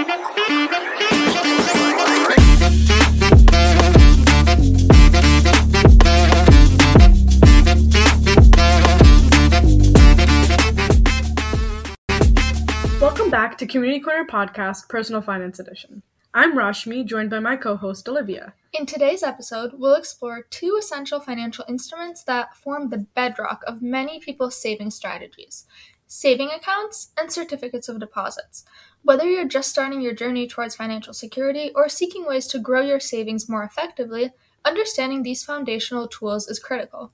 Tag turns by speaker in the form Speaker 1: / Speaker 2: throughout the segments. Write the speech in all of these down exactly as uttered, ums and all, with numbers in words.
Speaker 1: Welcome back to Community Corner Podcast, Personal Finance Edition. I'm Rashmi, joined by my co-host Olivia.
Speaker 2: In today's episode, we'll explore two essential financial instruments that form the bedrock of many people's saving strategies: saving accounts and certificates of deposits. Whether you're just starting your journey towards financial security or seeking ways to grow your savings more effectively, understanding these foundational tools is critical.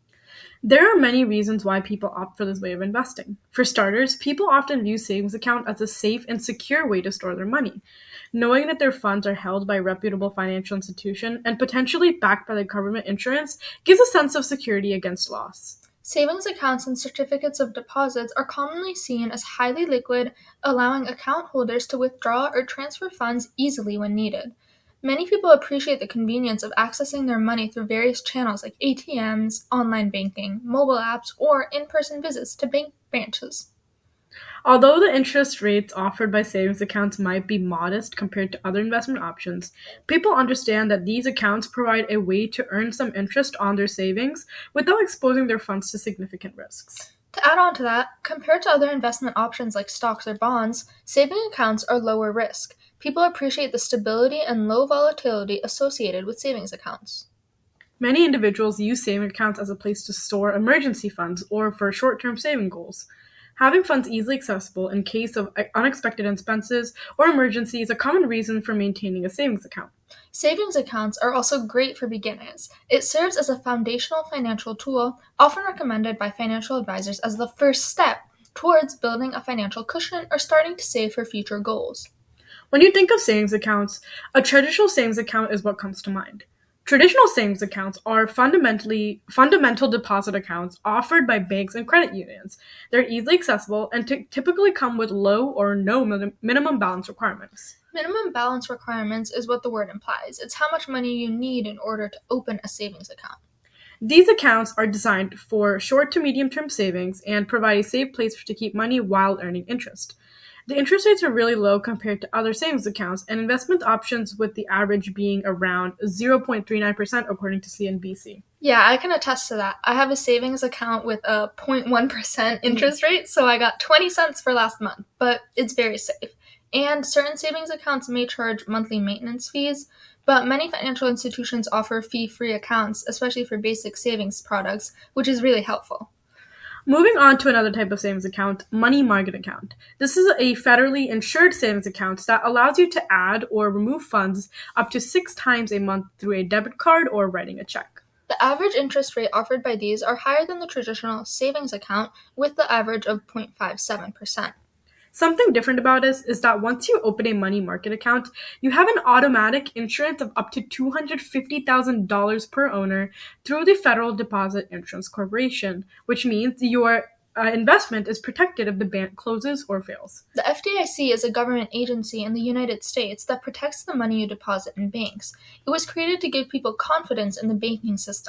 Speaker 1: There are many reasons why people opt for this way of investing. For starters, people often view savings account as a safe and secure way to store their money. Knowing that their funds are held by a reputable financial institution and potentially backed by the government insurance gives a sense of security against loss.
Speaker 2: Savings accounts and certificates of deposits are commonly seen as highly liquid, allowing account holders to withdraw or transfer funds easily when needed. Many people appreciate the convenience of accessing their money through various channels like A T Ms, online banking, mobile apps, or in-person visits to bank branches.
Speaker 1: Although the interest rates offered by savings accounts might be modest compared to other investment options, people understand that these accounts provide a way to earn some interest on their savings without exposing their funds to significant risks.
Speaker 2: To add on to that, compared to other investment options like stocks or bonds, saving accounts are lower risk. People appreciate the stability and low volatility associated with savings accounts.
Speaker 1: Many individuals use saving accounts as a place to store emergency funds or for short-term saving goals. Having funds easily accessible in case of unexpected expenses or emergency is a common reason for maintaining a savings account.
Speaker 2: Savings accounts are also great for beginners. It serves as a foundational financial tool, often recommended by financial advisors as the first step towards building a financial cushion or starting to save for future goals.
Speaker 1: When you think of savings accounts, a traditional savings account is what comes to mind. Traditional savings accounts are fundamentally fundamental deposit accounts offered by banks and credit unions. They're easily accessible and t- typically come with low or no min- minimum balance requirements.
Speaker 2: Minimum balance requirements is what the word implies. It's how much money you need in order to open a savings account.
Speaker 1: These accounts are designed for short to medium term savings and provide a safe place to keep money while earning interest. The interest rates are really low compared to other savings accounts and investment options, with the average being around zero point three nine percent according to C N B C.
Speaker 2: Yeah, I can attest to that. I have a savings account with a zero point one percent interest rate, so I got twenty cents for last month, but it's very safe. And certain savings accounts may charge monthly maintenance fees, but many financial institutions offer fee-free accounts, especially for basic savings products, which is really helpful.
Speaker 1: Moving on to another type of savings account, money market account. This is a federally insured savings account that allows you to add or remove funds up to six times a month through a debit card or writing a check.
Speaker 2: The average interest rate offered by these are higher than the traditional savings account, with the average of zero point five seven percent.
Speaker 1: Something different about this is that once you open a money market account, you have an automatic insurance of up to two hundred fifty thousand dollars per owner through the Federal Deposit Insurance Corporation, which means your uh, investment is protected if the bank closes or fails.
Speaker 2: The F D I C is a government agency in the United States that protects the money you deposit in banks. It was created to give people confidence in the banking system.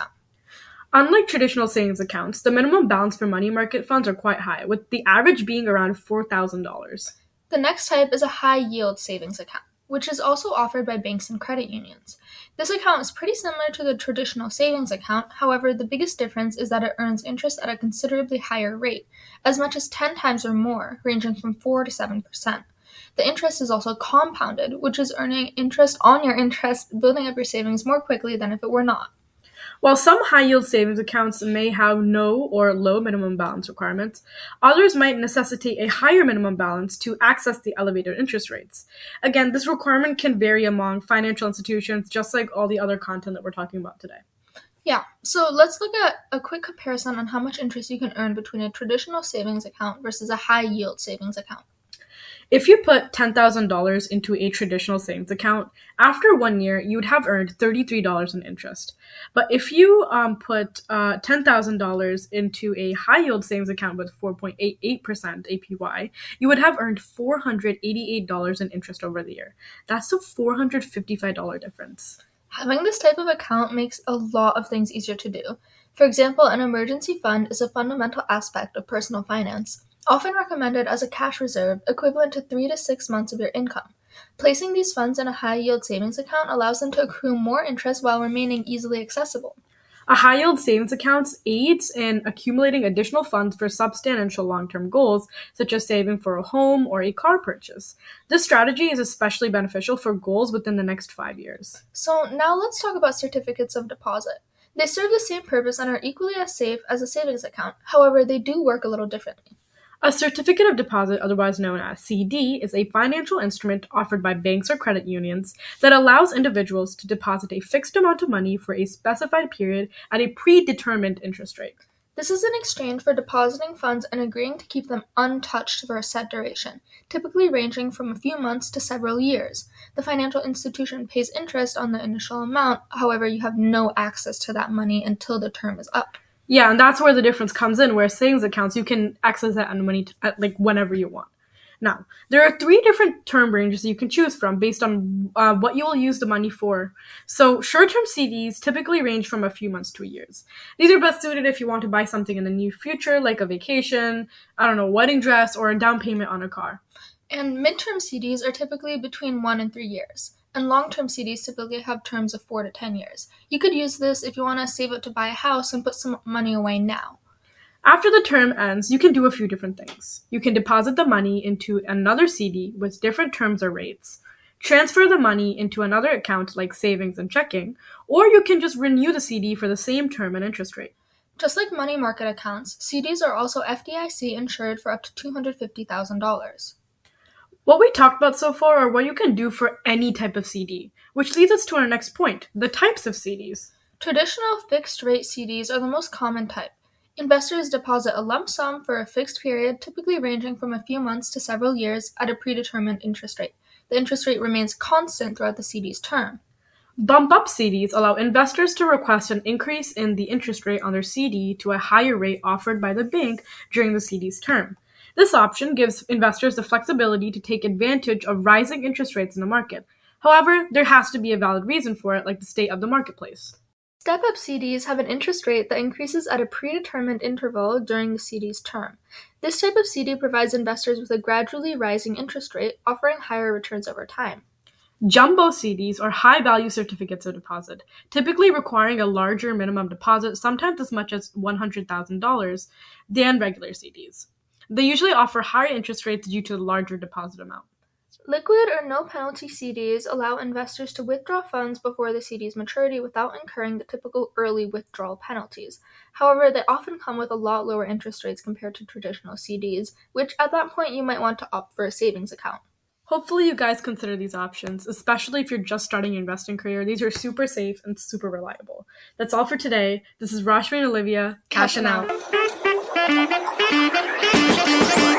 Speaker 1: Unlike traditional savings accounts, the minimum balance for money market funds are quite high, with the average being around four thousand dollars.
Speaker 2: The next type is a high-yield savings account, which is also offered by banks and credit unions. This account is pretty similar to the traditional savings account. However, the biggest difference is that it earns interest at a considerably higher rate, as much as ten times or more, ranging from four to seven percent. The interest is also compounded, which is earning interest on your interest, building up your savings more quickly than if it were not.
Speaker 1: While some high-yield savings accounts may have no or low minimum balance requirements, others might necessitate a higher minimum balance to access the elevated interest rates. Again, this requirement can vary among financial institutions, just like all the other content that we're talking about today.
Speaker 2: Yeah, so let's look at a quick comparison on how much interest you can earn between a traditional savings account versus a high-yield savings account.
Speaker 1: If you put ten thousand dollars into a traditional savings account, after one year, you would have earned thirty-three dollars in interest. But if you um, put uh, ten thousand dollars into a high-yield savings account with four point eight eight percent A P Y, you would have earned four hundred eighty-eight dollars in interest over the year. That's a four hundred fifty-five dollars difference.
Speaker 2: Having this type of account makes a lot of things easier to do. For example, an emergency fund is a fundamental aspect of personal finance, often recommended as a cash reserve equivalent to three to six months of your income. Placing these funds in a high-yield savings account allows them to accrue more interest while remaining easily accessible.
Speaker 1: A high-yield savings account aids in accumulating additional funds for substantial long-term goals, such as saving for a home or a car purchase. This strategy is especially beneficial for goals within the next five years.
Speaker 2: So now let's talk about certificates of deposit. They serve the same purpose and are equally as safe as a savings account. However, they do work a little differently.
Speaker 1: A certificate of deposit, otherwise known as C D, is a financial instrument offered by banks or credit unions that allows individuals to deposit a fixed amount of money for a specified period at a predetermined interest rate.
Speaker 2: This is in exchange for depositing funds and agreeing to keep them untouched for a set duration, typically ranging from a few months to several years. The financial institution pays interest on the initial amount, however, you have no access to that money until the term is up.
Speaker 1: Yeah, and that's where the difference comes in, where savings accounts, you can access that money to, at, like whenever you want. Now, there are three different term ranges you can choose from based on uh, what you will use the money for. So, short-term C Ds typically range from a few months to years. These are best suited if you want to buy something in the near future, like a vacation, I don't know, wedding dress, or a down payment on a car.
Speaker 2: And midterm C Ds are typically between one and three years. And long-term C Ds typically have terms of four to ten years. You could use this if you want to save up to buy a house and put some money away now.
Speaker 1: After the term ends, you can do a few different things. You can deposit the money into another C D with different terms or rates, transfer the money into another account like savings and checking, or you can just renew the C D for the same term and interest rate.
Speaker 2: Just like money market accounts, C Ds are also F D I C insured for up to two hundred fifty thousand dollars.
Speaker 1: What we talked about so far are what you can do for any type of C D, which leads us to our next point, the types of C Ds.
Speaker 2: Traditional fixed-rate C Ds are the most common type. Investors deposit a lump sum for a fixed period, typically ranging from a few months to several years, at a predetermined interest rate. The interest rate remains constant throughout the C D's term.
Speaker 1: Bump-up C Ds allow investors to request an increase in the interest rate on their C D to a higher rate offered by the bank during the C D's term. This option gives investors the flexibility to take advantage of rising interest rates in the market. However, there has to be a valid reason for it, like the state of the marketplace.
Speaker 2: Step-up C Ds have an interest rate that increases at a predetermined interval during the C D's term. This type of C D provides investors with a gradually rising interest rate, offering higher returns over time.
Speaker 1: Jumbo C Ds are high-value certificates of deposit, typically requiring a larger minimum deposit, sometimes as much as one hundred thousand dollars, than regular C Ds. They usually offer higher interest rates due to the larger deposit amount.
Speaker 2: Liquid or no-penalty C Ds allow investors to withdraw funds before the C D's maturity without incurring the typical early withdrawal penalties. However, they often come with a lot lower interest rates compared to traditional C Ds, which at that point you might want to opt for a savings account.
Speaker 1: Hopefully you guys consider these options, especially if you're just starting your investing career. These are super safe and super reliable. That's all for today. This is Rashmi and Olivia, cashing out.
Speaker 2: out.